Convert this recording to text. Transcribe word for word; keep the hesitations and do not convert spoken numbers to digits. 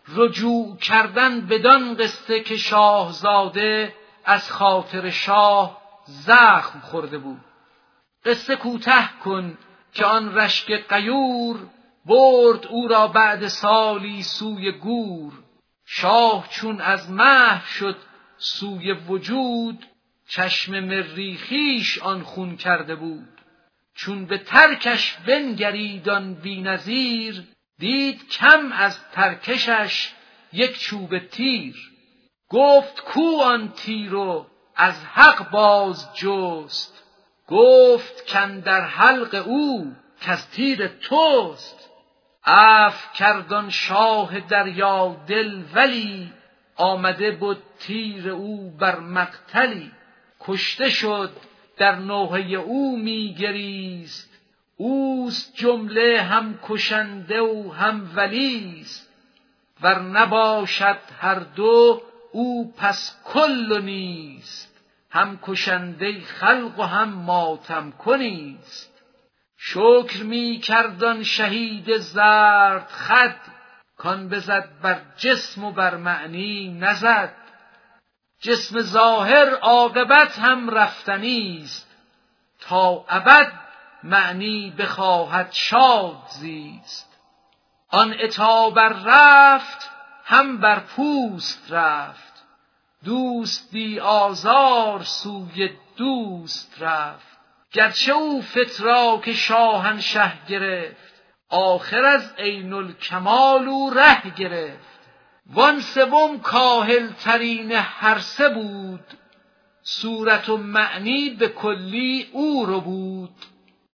رجوع کردن بدان قصه که شاهزاده از خاطر شاه زخم خورده بود. قصه کوتاه کن که آن رشک غیور برد او را بعد سالی سوی گور. شاه چون از محو شد سوی وجود، چشم مریخیش آن خون کرده بود. چون به ترکش بنگرید آن بی‌نظیر، دید کم از ترکشش یک چوب تیر. گفت کو آن تیر و از حق باز جست، گفت کاندر حلق او کز تیر توست. عفو کرد آن شاه دریا دل، ولی آمده بود تیر او بر مقتلی. کشته شد در نوحه او می گریست، اوست جمله هم کشنده و هم ولیست. ور نباشد هر دو او پس کل و نیست، هم کشنده خلق و هم ماتم کنیست. شکر می کردان شهید زرد خد، کان بزد بر جسم و بر معنی نزد. جسم ظاهر عاقبت هم رفتنیست، تا ابد معنی بخواهد شاد زیست. آن عطا بر رفت هم بر پوست رفت، دوستی آزار سوی دوست رفت. گرچه او فتراک شاهنشه گرفت، آخر از عین الکمال او ره گرفت. وان سوم کاهل ترین هر سه بود، صورت و معنی به کلی او رو بود.